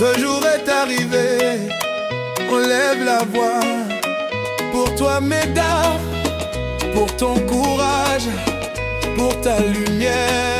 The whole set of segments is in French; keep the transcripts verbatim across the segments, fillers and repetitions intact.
Ce jour est arrivé, on lève la voix pour toi Médard, pour ton courage, pour ta lumière.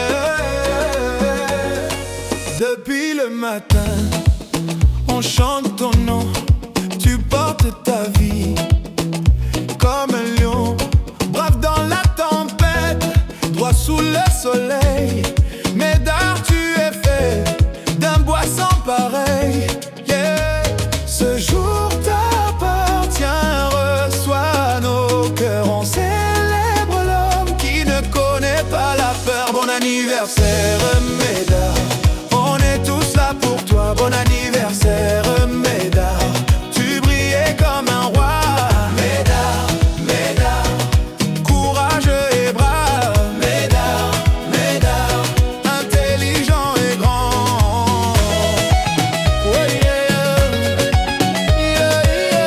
Depuis le matin, on chante ton nom, tu portes ta vie comme un lion, brave dans la tempête, droit sous le soleil. Médard, tu es fait d'un bois sans pareil. Yeah. Ce jour t'appartient, reçois nos cœurs. On célèbre l'homme qui ne connaît pas la peur. Bon anniversaire Médard, on est tous là pour toi. Bon anniversaire Médard, tu brillais comme un roi. Médard, Médard, courageux et brave. Médard, Médard, intelligent et grand. Oh yeah, yeah,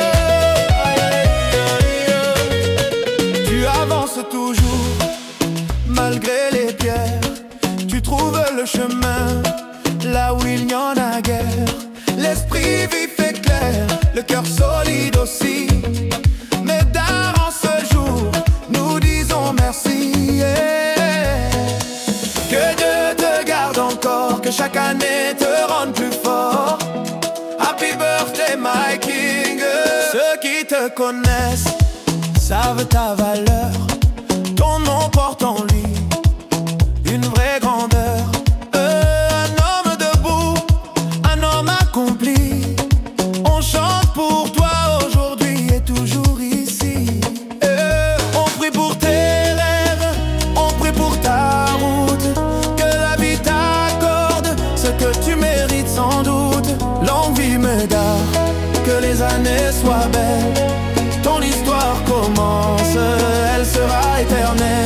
yeah, yeah. Tu avances toujours malgré les pierres. Tu trouves le chemin là où il n'y en a guère. L'esprit vif et clair, le cœur solide aussi. Médard, en ce jour, nous disons merci. Yeah. Que Dieu te garde encore, que chaque année te rende plus fort. Happy birthday my king. Ceux qui te connaissent savent ta valeur. Ton nom porte en lui une vraie grandeur. Euh, un homme debout, un homme accompli. On chante pour toi aujourd'hui et toujours ici. Euh, on prie pour tes rêves, on prie pour ta route. Que la vie t'accorde ce que tu mérites sans doute. Longue vie Médard, que les années soient belles. Ton histoire commence, elle sera éternelle.